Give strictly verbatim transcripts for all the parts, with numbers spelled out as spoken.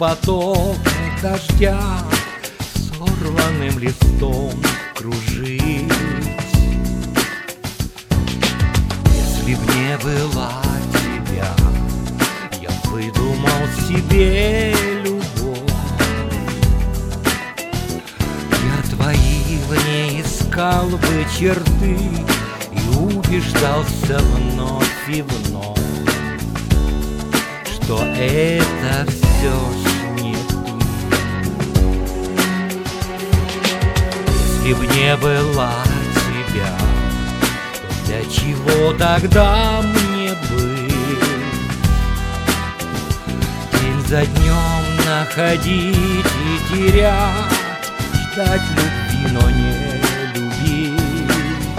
поток дождя сорванным листом кружить. Если б не была тебя, я выдумал себе любовь. Я твои в ней искал бы черты и убеждался вновь и вновь, что это все ж не ты. Если б не была тебя, то для чего тогда мне быть? День за днем находить и терять, ждать любви, но не любить.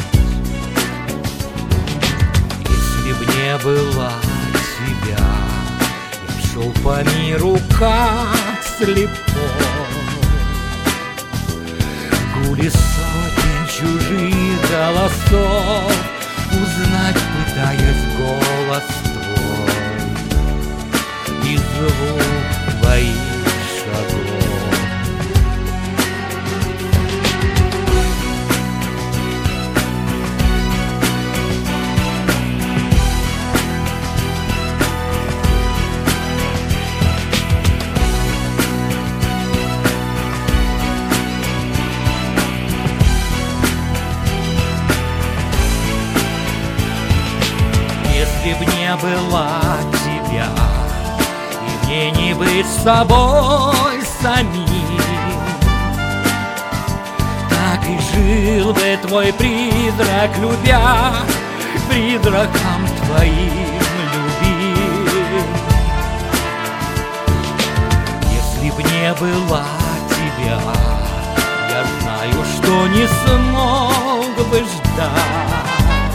Если б не была тебя, я шел по миру как слепой. Гули сотен чужих голосов, узнать пытаясь голос твой и звук твоих шагов. Если б не была тебя, и мне не быть с собой самим, так и жил бы твой призрак, любя, призраком твоим любим. Если б не была тебя, я знаю, что не смог бы ждать,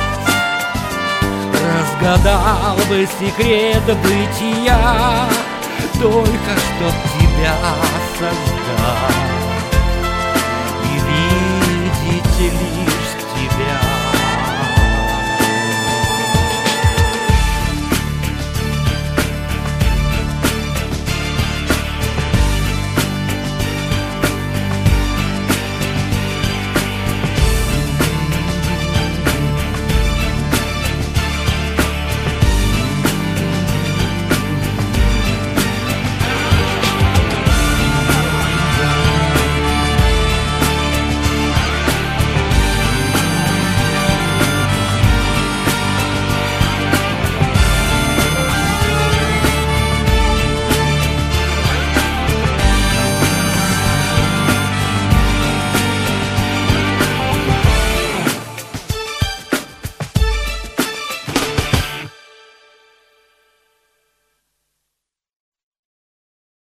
разгадал бы секрет бытия, только чтоб тебя создать и видеть лишь